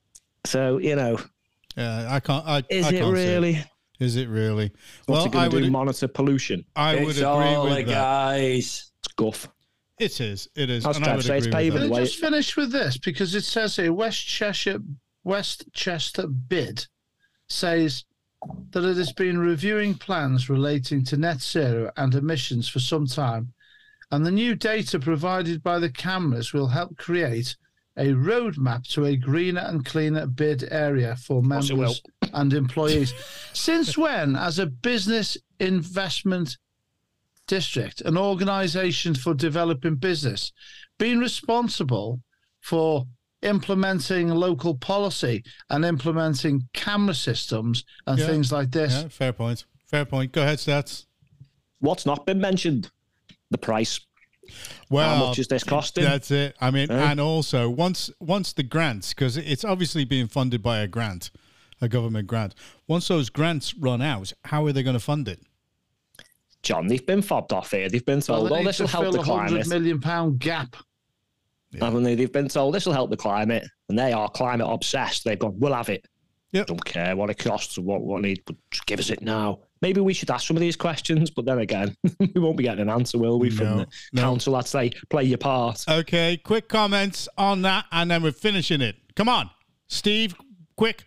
So, you know, Yeah. I can't. I, is I it can't see really? it. Is it really? What's well, it going I to would. do? Monitor pollution? I would It's agree all the with that. guys. It's guff. It is. It is. That's and I would Trev, say it's agree with paving that. Can the I way- just finish with this? Because it says here, West Cheshire, West Chester Bid says that it has been reviewing plans relating to net zero and emissions for some time, and the new data provided by the cameras will help create a roadmap to a greener and cleaner bid area for course it will. members and employees. Since when, as a business investment district, an organisation for developing business, being responsible for implementing local policy and implementing camera systems and Yeah. things like this. Yeah, fair point. Fair point. Go ahead, Stats. What's not been mentioned? The price. Well, How much is this costing? That's it. I mean, Eh? and also once once the grants, because it's obviously being funded by a grant, a government grant. Once those grants run out, how are they going to fund it? John, they've been fobbed off here. They've been Well, told, they oh, need this will to help fill the a hundred climate. million pound gap. Haven't they? They've been told this will help the climate, and they are climate obsessed. They've gone, we'll have it. Yep. Don't care what it costs or what what need, but just give us it now. Maybe we should ask some of these questions, but then again, we won't be getting an answer, will we, from No, the no. council that say play your part. Okay, quick comments on that, and then we're finishing it. Come on, Steve, quick.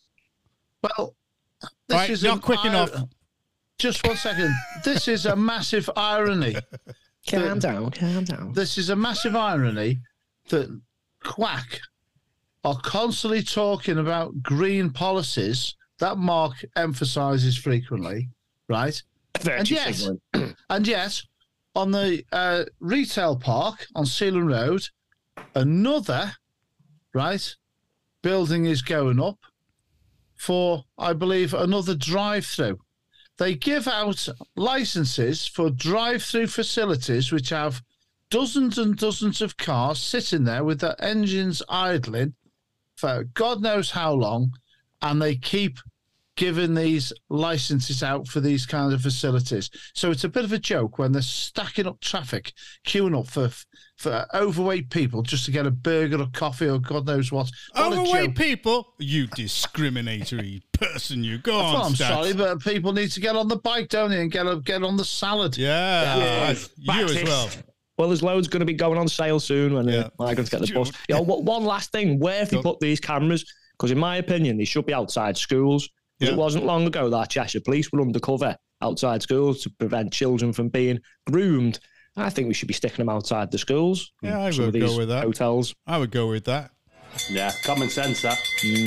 Well, this Right, is not an quick ir- enough. Just one second. This is a massive irony. Calm down, calm down. This is a massive irony that Quack are constantly talking about green policies that Mark emphasises frequently, right? Virtue And yes, signalling. and yet, on the uh, retail park on Sealand Road, another, right, building is going up for, I believe, another drive-through. They give out licenses for drive-through facilities which have dozens and dozens of cars sitting there with their engines idling for God knows how long, and they keep giving these licenses out for these kinds of facilities. So it's a bit of a joke when they're stacking up traffic, queuing up for for overweight people just to get a burger or coffee or God knows what. What a Overweight joke. people, you discriminatory person, you. Go on, Well, I'm Stats. sorry, but people need to get on the bike, don't they, and get a, get on the salad. Yeah, Yeah. you as well. Well, there's loads going to be going on sale soon when Yeah. uh, migrants get the bus. You know, what- one last thing, where have they Go. put these cameras? Because in my opinion, they should be outside schools. Yeah. It wasn't long ago that Cheshire Police were undercover outside schools to prevent children from being groomed. I think we should be sticking them outside the schools. Yeah, I and some would of go these with that. Hotels. I would go with that. Yeah, common sense, that.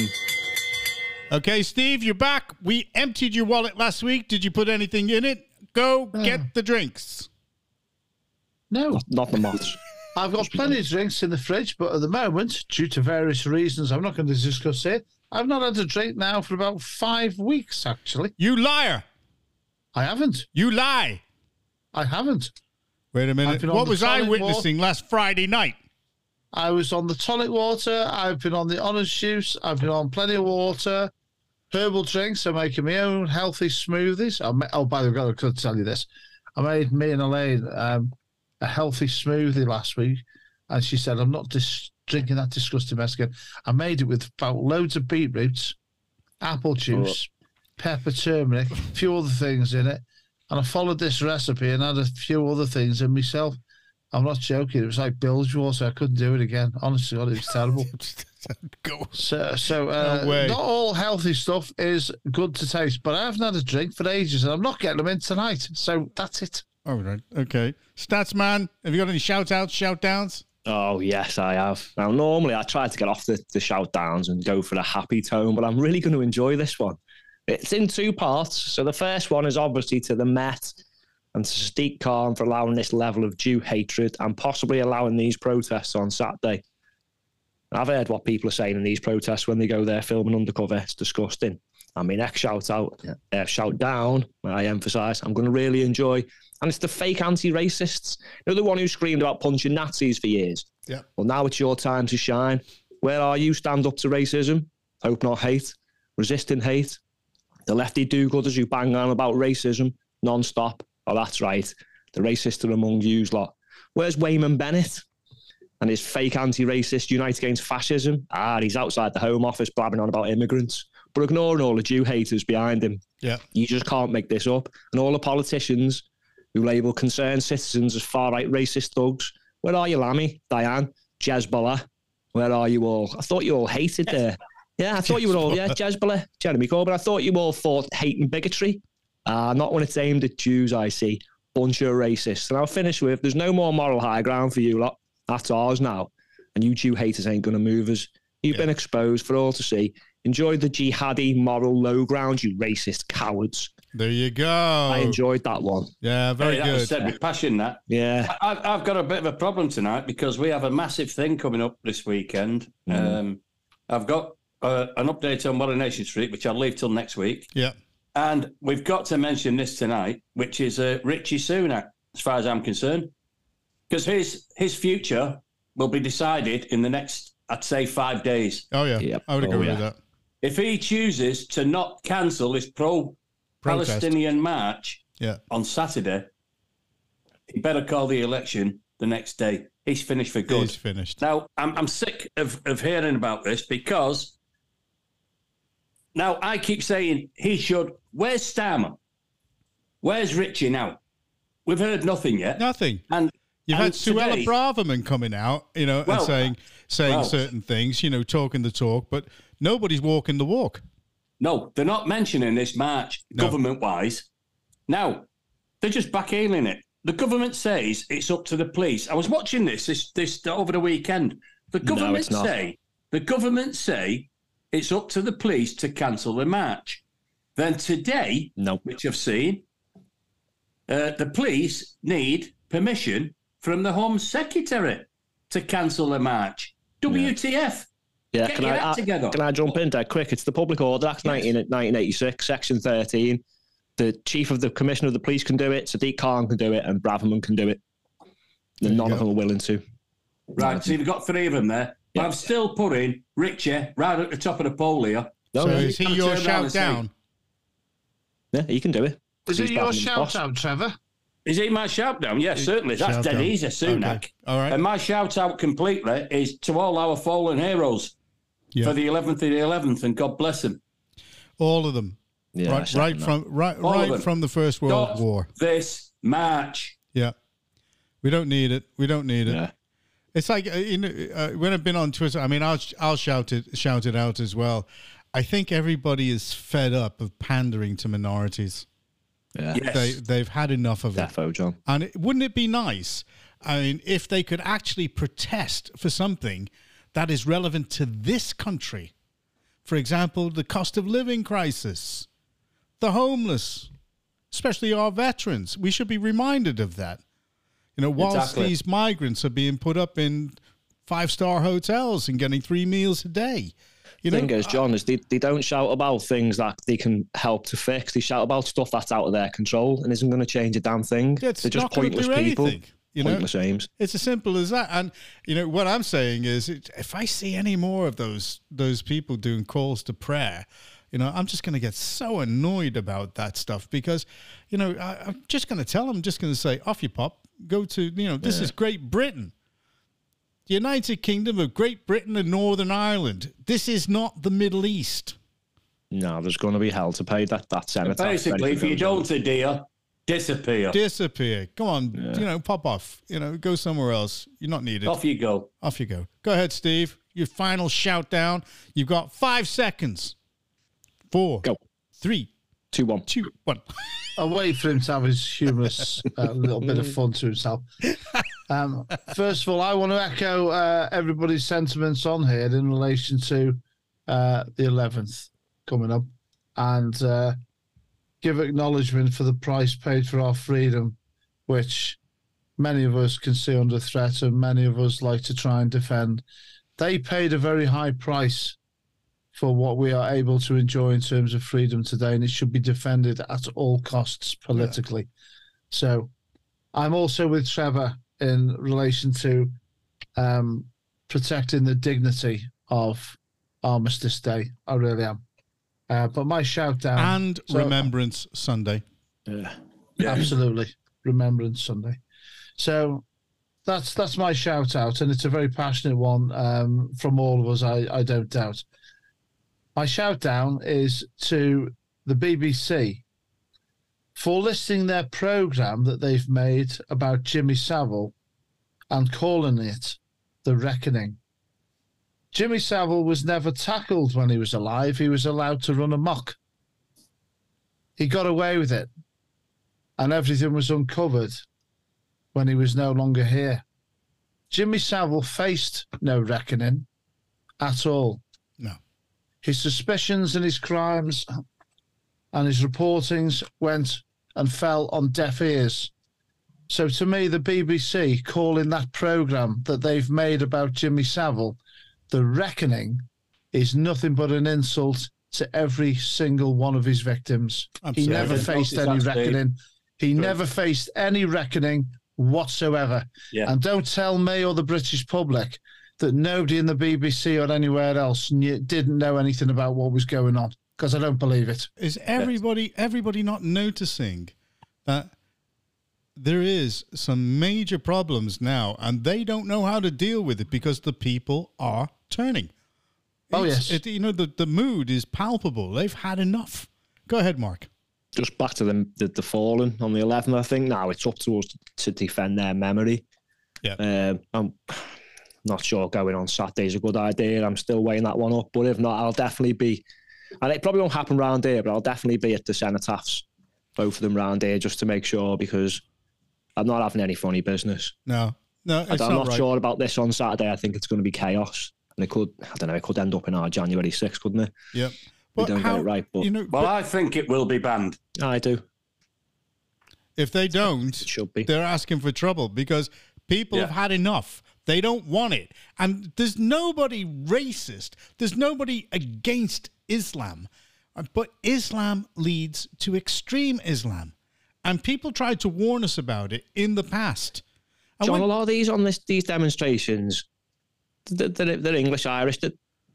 Okay, Steve, you're back. We emptied your wallet last week. Did you put anything in it? Go get the drinks. No, Not the moths. I've got plenty of drinks in the fridge, but at the moment, due to various reasons I'm not going to discuss it, I've not had a drink now for about five weeks, actually. You liar. I haven't. You lie. I haven't. Wait a I've minute. been on What the was I tonic witnessing last Friday night? I was on the tonic water. I've been on the orange juice. I've been on plenty of water. Herbal drinks. I'm making my own healthy smoothies. I ma- oh, by the way, I could tell you this. I made me and Elaine um, a healthy smoothie last week, and she said, I'm not dis- drinking that disgusting mess again. I made it with about loads of beetroots, apple juice, pepper, turmeric, a few other things in it, and I followed this recipe and had a few other things in myself. I'm not joking. It was like bilge water. I couldn't do it again. Honestly, God, it was terrible. Go. So, so uh, No way. not all healthy stuff is good to taste, but I haven't had a drink for ages, and I'm not getting them in tonight. So that's it. All right. Okay. Stats man, have you got any shout outs, shout downs? Oh, yes, I have. Now, normally I try to get off the, the shout downs and go for the happy tone, but I'm really going to enjoy this one. It's in two parts. So the first one is obviously to the Met and to Sadiq Khan for allowing this level of Jew hatred and possibly allowing these protests on Saturday. I've heard what people are saying in these protests when they go there filming undercover. It's disgusting. I mean, next shout out, uh, shout down, I emphasise, I'm going to really enjoy. And it's the fake anti-racists. You know, the one who screamed about punching Nazis for years? Yeah. Well, now it's your time to shine. Where are you? Stand up to racism. Hope not hate. Resisting hate. The lefty do-gooders who bang on about racism non-stop. Oh, that's right. The racists are among yous lot. Where's Wayman Bennett and his fake anti-racist Unite Against Fascism? Ah, he's outside the Home Office blabbing on about immigrants, but ignoring all the Jew haters behind him. Yeah. You just can't make this up. And all the politicians who label concerned citizens as far-right racist thugs. Where are you, Lammy, Diane, Jezbollah? Where are you all? I thought you all hated there. Yeah, I thought you were all, yeah, Jezbollah, Jeremy Corbyn. I thought you all fought hate and bigotry. Uh, not when it's aimed at Jews, I see. Bunch of racists. And I'll finish with, there's no more moral high ground for you lot. That's ours now. And you Jew haters ain't going to move us. You've Yeah. been exposed for all to see. Enjoy the jihadi moral low ground, you racist cowards. There you go. I enjoyed that one. Yeah, very Hey, that good. was said with passion, that. Yeah. I, I've, I've got a bit of a problem tonight because we have a massive thing coming up this weekend. Mm. Um, I've got uh, an update on Coronation Street, which I'll leave till next week. Yeah. And we've got to mention this tonight, which is uh, Richie Sunak, as far as I'm concerned, because his his future will be decided in the next, I'd say, five days. Oh, yeah. Yep. I would agree Oh, with yeah. that. If he chooses to not cancel his pro-Palestinian march Yeah. on Saturday, he better call the election the next day. He's finished for good. He's finished. Now, I'm, I'm sick of, of hearing about this because now I keep saying he should. Where's Starmer? Where's Richie now? We've heard nothing yet. Nothing. And You've and had Suella today- Braverman coming out, you know, Well, and saying saying well- certain things, you know, talking the talk, but nobody's walking the walk. No, they're not mentioning this march No. government-wise. Now, they're just backhaling it. The government says it's up to the police. I was watching this this, this over the weekend. The No, government it's not. say the government say it's up to the police to cancel the march. Then today, No. which I've seen, uh, the police need permission from the Home Secretary to cancel the march. W T F? Yeah, Get can your I, act I together. can I jump in dead quick? It's the Public Order Act nineteen, nineteen eighty-six, Section thirteen. The chief of the commissioner of the police can do it, Sadiq Khan can do it, and Braverman can do it. There And you none go. of them are willing to. Right, so you've got three of them there. But Yeah. I'm still putting Richie right at the top of the poll here. No, so no, is he Gotta your turn around shout and say- down? yeah, he can do it. Is He's it your Braverman's shout boss. out, Trevor? Is he my shout down? Yes, certainly. That's Shout dead down. easy, Sunak. Okay. All right. And my shout out completely is to all our fallen heroes Yeah. for the eleventh of the eleventh, and God bless them. All of them. Yeah, right second right that. from right All of right them. from the First World Stop War. this march. Yeah. We don't need it. We don't need it. Yeah. It's like uh, you know, uh, when I've been on Twitter. I mean, I'll I'll shout it shout it out as well. I think everybody is fed up of pandering to minorities. Yeah. Yes. They they've had enough of it. Defo, John. And it, wouldn't it be nice? I mean, if they could actually protest for something that is relevant to this country, for example, the cost of living crisis, the homeless, especially our veterans. We should be reminded of that. You know, whilst Exactly. these migrants are being put up in five-star hotels and getting three meals a day. You The know, thing is, John, is they, they don't shout about things that they can help to fix. They shout about stuff that's out of their control and isn't going to change a damn thing. it's They're just not going to pointless do people. anything. You know, Pointless aims. it's as simple as that. And you know what I'm saying is, it, if I see any more of those those people doing calls to prayer, you know, I'm just going to get so annoyed about that stuff because, you know, I, I'm just going to tell them, just going to say, off you pop, go to, you know, this is Great Britain, the United Kingdom of Great Britain and Northern Ireland. This is not the Middle East. No, there's going to be hell to pay that that Senate. tax Basically, if you anything goes don't adhere, disappear. Disappear. Come on, you know, pop off. You know, go somewhere else. You're not needed. Off you go. Off you go. Go ahead, Steve. Your final shout down. You've got five seconds. Four. Go. Three. two one. Two. One. I'll wait for him to have his humorous uh, little bit of fun to himself. Um, first of all, I want to echo uh, everybody's sentiments on here in relation to uh, the eleventh coming up and uh, give acknowledgement for the price paid for our freedom, which many of us can see under threat and many of us like to try and defend. They paid a very high price for what we are able to enjoy in terms of freedom today, and it should be defended at all costs politically. So I'm also with Trevor in relation to um, protecting the dignity of Armistice Day. I really am. Uh, but my shout down... And so- Remembrance Sunday. Yeah. Absolutely. Remembrance Sunday. So that's that's my shout out, and it's a very passionate one um, from all of us, I, I don't doubt. My shout down is to the B B C for listing their programme that they've made about Jimmy Savile and calling it The Reckoning. Jimmy Savile was never tackled when he was alive. He was allowed to run amok. He got away with it, and everything was uncovered when he was no longer here. Jimmy Savile faced no reckoning at all. No. His suspicions and his crimes and his reportings went and fell on deaf ears. So to me, the B B C calling that programme that they've made about Jimmy Savile, The Reckoning, is nothing but an insult to every single one of his victims. Absolutely. He never faced any reckoning. He Good. never faced any reckoning whatsoever. Yeah. And don't tell me or the British public that nobody in the B B C or anywhere else knew, didn't know anything about what was going on, because I don't believe it. Is everybody everybody not noticing that there is some major problems now, and they don't know how to deal with it because the people are turning? Oh, It's- yes. It, you know, the, the mood is palpable. They've had enough. Go ahead, Mark. Just back to the, the, the fallen on the eleventh, I think now it's up to us to defend their memory. Yeah. Um, I'm not sure going on Saturday is a good idea. I'm still weighing that one up, but if not, I'll definitely be, and it probably won't happen round here, but I'll definitely be at the cenotaphs, both of them round here, just to make sure, because I'm not having any funny business. No, no, it's I'm not not right. sure about this on Saturday. I think it's going to be chaos. And it could, I don't know, it could end up in our January sixth, couldn't it? Yep. We don't get it right, but you know, Well, but I think it will be banned. I do. if they don't, It should be. they're asking for trouble because people Yeah. have had enough. They don't want it. And there's nobody racist. There's nobody against Islam. Uh, But Islam leads to extreme Islam. And people tried to warn us about it in the past. And John, when- a lot of these on this these demonstrations, they're, they're, they're English Irish. They're,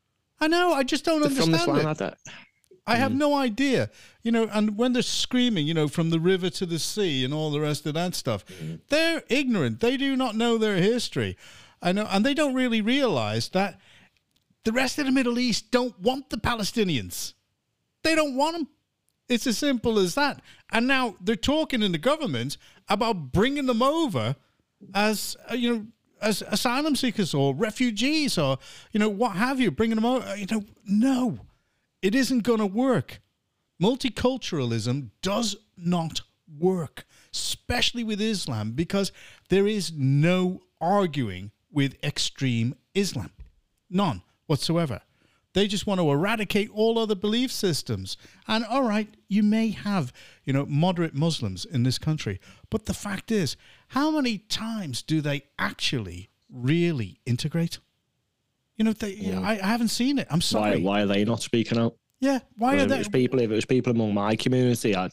I know, I just don't they're from understand this it. land. I don't- I have no idea, you know, and when they're screaming, you know, from the river to the sea and all the rest of that stuff, they're ignorant. They do not know their history. I know, and they don't really realize that the rest of the Middle East don't want the Palestinians. They don't want them. It's as simple as that. And now they're talking in the government about bringing them over as, uh, you know, as asylum seekers or refugees or, you know, what have you, bringing them over. You know, no. It isn't going to work. Multiculturalism does not work, especially with Islam, because there is no arguing with extreme Islam. None whatsoever. They just want to eradicate all other belief systems. And all right, you may have, you know, moderate Muslims in this country, but the fact is, how many times do they actually really integrate? You know, they, Yeah. I, I haven't seen it. I'm Why, sorry. why are they not speaking out? Yeah, why Well, are if, it they? was people, if it was people among my community, I'd,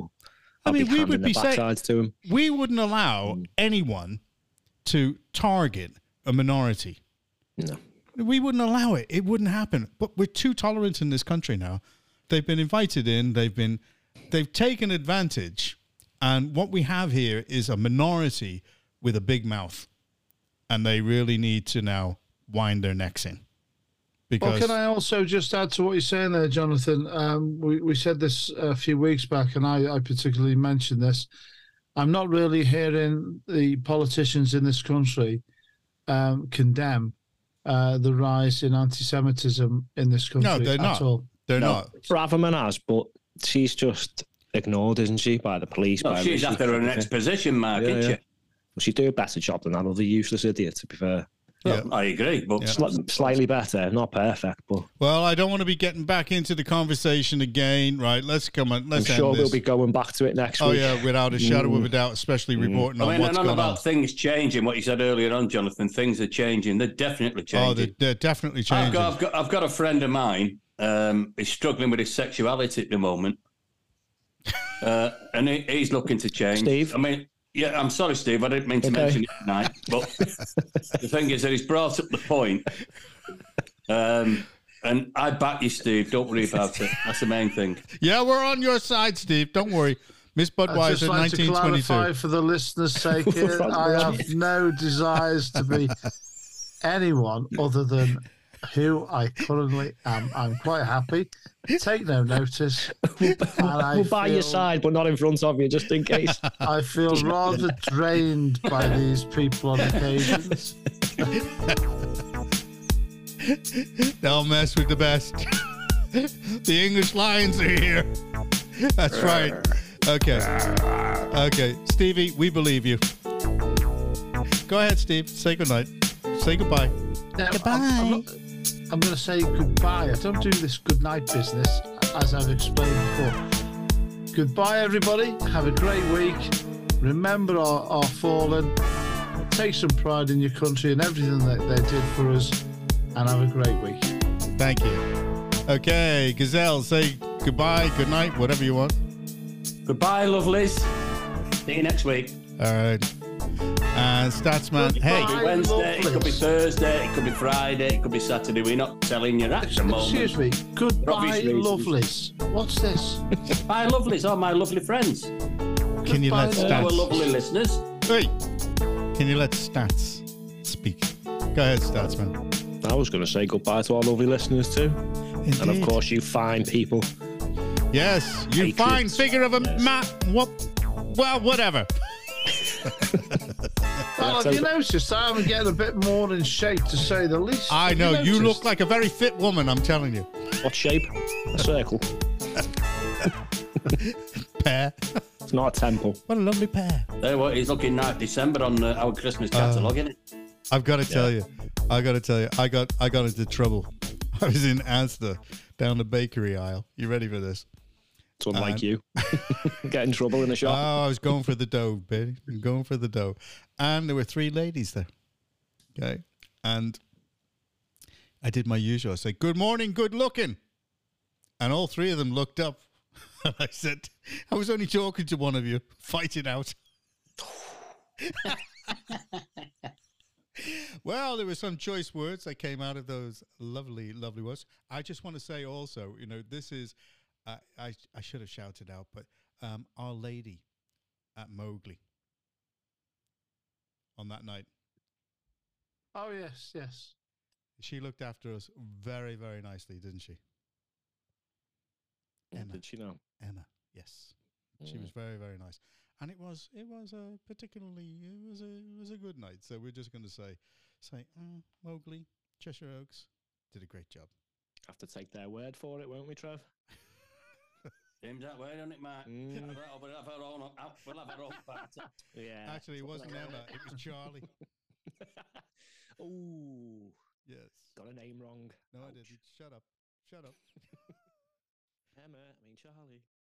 I'd I mean, be we handing would the be saying backsides to them. we wouldn't allow anyone to target a minority. No. We wouldn't allow it. It wouldn't happen. But we're too tolerant in this country now. They've been invited in. They've been, they've taken advantage. And what we have here is a minority with a big mouth, and they really need to now wind their necks in. Because Well, can I also just add to what you're saying there, Jonathan? Um, we, we said this a few weeks back, and I, I particularly mentioned this. I'm not really hearing the politicians in this country um, condemn uh, the rise in anti-Semitism in this country no, they're at not. all. They're No. not. Braverman has, but she's just ignored, isn't she, by the police? No, by she's Rishi. after her next position, Mark, Yeah, isn't yeah. she? Well, she'd do a better job than that other useless idiot, to be fair. Yeah. I agree, but Yeah. Sli- slightly better, not perfect, but Well, I don't want to be getting back into the conversation again. Right, let's come on. I'm Let's end sure this. we'll be going back to it next Oh week. yeah, without a shadow of a doubt, especially reporting I on mean, what's none going about on. things changing. What you said earlier on, Jonathan, things are changing. They're definitely Oh, changing. they're, they're definitely I've changing. got, I've got, I've got a friend of mine. Um, he's struggling with his sexuality at the moment, uh, and he, he's looking to change. Steve? I mean, yeah, I'm sorry, Steve. I didn't mean to Okay. mention it tonight, but the thing is that he's brought up the point. Um, and I back you, Steve. Don't worry about it. That's the main thing. Yeah, we're on your side, Steve. Don't worry. Miss I'd just Budweiser, like nineteen to clarify twenty-two. for the listeners' sake here, I have no desires to be anyone other than who I currently am. I'm quite happy. Take no notice. And I We'll by your feel- side, but not in front of you, just in case. I feel rather drained by these people on occasions. Don't mess with the best. The English Lions are here. That's right. Okay. Okay. Stevie, we believe you. Go ahead, Steve. Say goodnight. Say goodbye. Now, Goodbye. I'm, I'm, not- I'm going to say goodbye. I don't do this goodnight business, as I've explained before. Goodbye, everybody. Have a great week. Remember our, our fallen. Take some pride in your country and everything that they did for us. And have a great week. Thank you. Okay, Gazelle, say goodbye, good night, whatever you want. Goodbye, lovelies. See you next week. All right. And Statsman, hey. It could be Wednesday, it could be Thursday, it could be Friday, it could be Saturday. We're not telling you that at the moment. Excuse me. Goodbye, obvious reasons. lovelies. What's this? My lovelies are my lovely friends. Can you let Goodbye, Our Stats... lovely listeners. Hey, can you let Stats speak? Go ahead, Statsman. I was going to say goodbye to our lovely listeners too. Indeed. And of course, you fine people. Yes, you Patriots. fine figure of a Yes. ma- what? Well, whatever. Well, have you noticed I'm getting a bit more in shape, to say the least? I Have know, you noticed? look like a very fit woman, I'm telling you. What shape? A circle. Pear. It's not a temple. What a lovely pair. There what he's looking like December on uh, our Christmas catalogue, isn't it? I've got to tell you, I got to tell you, I got I got into trouble. I was in Asda down the bakery aisle. You ready for this? It's unlike And- you. Get in trouble in the Oh, shop. I was going for the dough, baby. I'm going for the dough. And there were three ladies there. Okay. And I did my usual. I said, good morning, good looking. And all three of them looked up. And I said, I was only talking to one of you. Fight it out. Well, there were some choice words that came out of those lovely, lovely words. I just want to say also, you know, this is, uh, I, I should have shouted out, but um, Our Lady at Mowgli on that night. Oh, yes, yes. She looked after us very, very nicely, didn't she? Emma. Did she know? Emma, yes. She was very, very nice. And it was it was a particularly, it was a, it was a good night. So we're just going to say, say, mm, Mowgli, Cheshire Oaks, did a great job. Have to take their word for it, won't we, Trev? Seems that way, don't it, Mark? Mm. We'll have our own, we'll have our own party. Yeah. Actually, it wasn't Emma, it was Charlie. Ooh, Yes. got a name wrong. No, I Ouch. didn't. Shut up. Shut up. Emma, I mean Charlie.